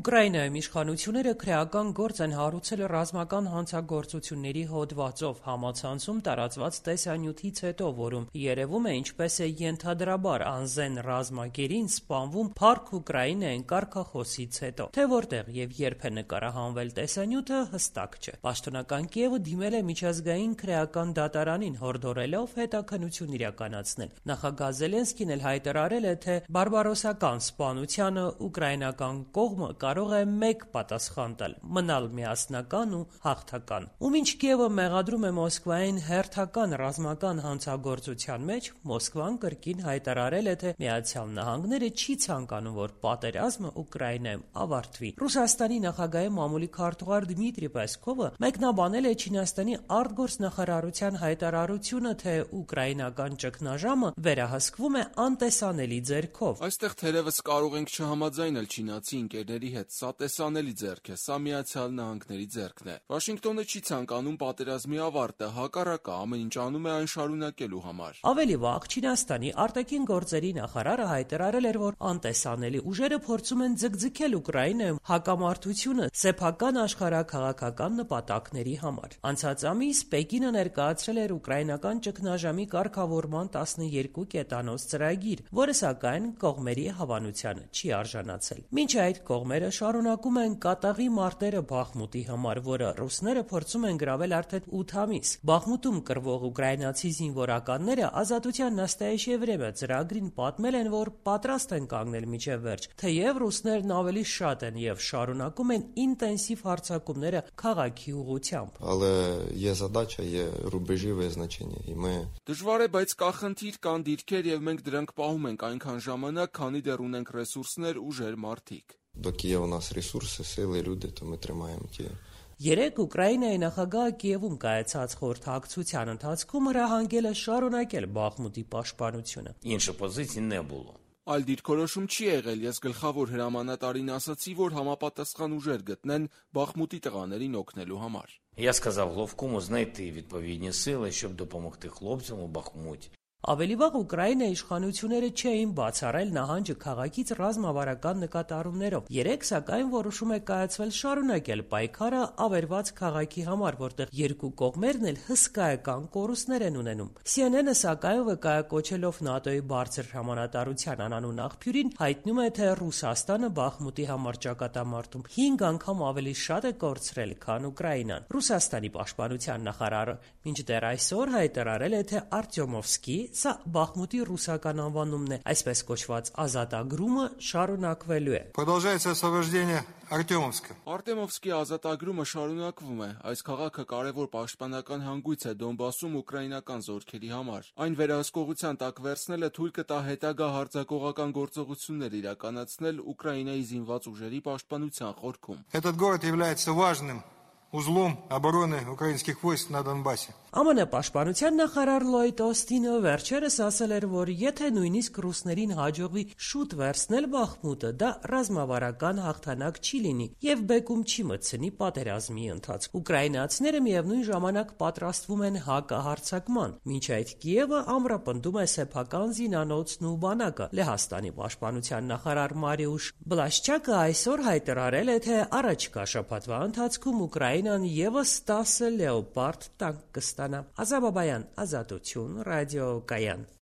Ուկրաինայում իշխանությունները քրեական գործ են հարուցել ռազմական հանցագործությունների հոդվածով համացանցում տարածված տեսանյութից հետո, որում երևում է ինչպես է ենթադրաբար անզեն ռազմագերին սպանվում փառք Ուկրաինայեն կարգախոսից հետո, թե որտեղ եւ երբ է նկարահանվել տեսանյութը հստակ չէ։ Պաշտոնական Կիևը դիմել է միջազգային քրեական դատարանին հորդորելով հետաքննություն իրականացնել։ Նախագահ Զելենսկին էլ հայտարարել է, թե բարբարոսական սպանությանը ուկրաինական կողմը կարող է մեկ պատասխան տալ՝ մնալ միասնական ու հաղթական։ Ումինչ Կիևը մեղադրում է Մոսկվային հերթական ռազմական հանցագործության մեջ, Մոսկվան կրկին հայտարարել է, թե Միացյալ Նահանգները չի ցանկանում, որ պատերազմը Ուկրաինայում ավարտվի։ Ռուսաստանի նախագահի մամուլի քարտուղար Դմիտրի Պեսկովը մեկնաբանել է Չինաստանի արտգործնախարարության հայտարարությունը, թե ուկրաինական ճգնաժամը վերահսկվում է անտեսանելի ձեռքով։ Այստեղ թերևս կարող ենք չհամաձայնել չինացի ընկերների հետ, սա տեսանելի ձեռք է, սա Միացյալ Նահանգների ձեռքն է։ Վաշինգտոնը չի ցանկանում պատերազմի ավարտը, հակառակը, ամեն ինչ անում է այն շարունակելու համար։ Ավելի վաղ Չինաստանի արտաքին գործերի նախարարը հայտարարել էր, որ անտեսանելի ուժերը փորձում են ձգձգել Ուկրաինայում հակամարտությունը սեփական աշխարհաքաղաքական նպատակների համար։ Անցած ամիս Պեկինը ներկայացրել էր ուկրաինական ճգնաժամի կարգավորման 12 կետանոց ծրագիր, որը սակայն կողմերի հավանությանը չի արժանացել։ Մինչ այդ կողմերը շարունակում են կատաղի մարտերը Բախմուտի համար, որը ռուսները փորձում են գրավել արդեն 8 ամիս։ Բախմուտում կռվող ուկրաինացի զինվորականները Ազատության նաստայեշե վրեմյա ծրագրին պատմել են, որ պատրաստ են կանգնել մինչև վերջ, թեև ռուսներն ավելի շատ են եւ շարունակում են ինտենսիվ հարձակումները քաղաքի ուղղությամբ։ Դժվար է, բայց կա խնդիր, կան դիրքեր եւ մենք դրանք պահում ենք այնքան ժամանակ, քանի դեռ ունենք ռեսուրսներ, ուժեր, մարդիկ։ Երեկ Ուկրաինայի նախագահը Կիևում կայացած խորհրդակցության ընթացքում հրահանգել է շարունակել Բախմուտի պաշտպանությունը։ Այլ դիրքորոշում չի եղել, ես գլխավոր հրամանատարին ասացի, որ համապատասխան ուժեր գտնեն Բախմուտի տղաներին օգնելու համար։ Я сказав Головкому знайти відповідні сили, щоб допомогти хлопцям у Бахмуті. Ավելի վաղ Ուկրաինայի իշխանությունները չէին բացառել նահանջը քաղաքից ռազմավարական նկատառումներով։ Երեկ սակայն որոշում է կայացվել շարունակել պայքարը ավերված քաղաքի համար, որտեղ երկու կողմերն էլ հսկայական կորուստներ են ունենում։ CNN-ը սակայն վկայակոչելով ՆԱՏՕ-ի բարձր հրամանատարության անանուն աղբյուրին հայտնում է, թե Ռուսաստանը Բախմուտի համար ճակատամարտում 5 անգամ ավելի շատ է կորցրել, քան Ուկրաինան։ Ռուսաստանի պաշտպանության նախարարը մինչդեռ այսօր հայտարարել է, թե Արտյոմովսկի, սա Բախմուտի ռուսական անվանումն է, այսպես կոչված ազատագրումը շարունակվելու է։ Արտեմովսկի ազատագրումը շարունակվում է։ Այս քաղաքը կարևոր պաշտպանական հանգույց է Դոնբասում ուկրաինական զորքերի համար։ Այն վերահսկողության տակ վերցնելը թույլ կտա հետագա հարձակողական գործողություններ իրականացնել Ուկրաինայի զինված ուժերի պաշտպանության խորքում։ Узлом обороны украинских войск на Донбассе. ԱՄՆ պաշտպանության նախարար Լոյդ Օստինը վերջերս ասել էր, որ եթե նույնիսկ ռուսներին հաջողվի շուտ վերցնել Բախմուտը, դա ռազմավարական հաղթանակ չի լինի եւ բեկում չի մտցնի պատերազմի ընթացք։ Ուկրաինացիները միևնույն ժամանակ պատրաստվում են հակահարձակման, մինչ այդ Կիևը ամրապնդում է սեփական զինանոցն ու բանակը։ Լեհաստանի պաշտպանության նախարար Մարիուշ Բլաշչակը այսօր հայտարարել է, թե առաջիկա շաբաթվա ընթացքում Ուկրաինան եւս 10 լեոպարդ տանկ կստանա։ Ազատ Բաբայան, Ազատություն, ռադիոկայան։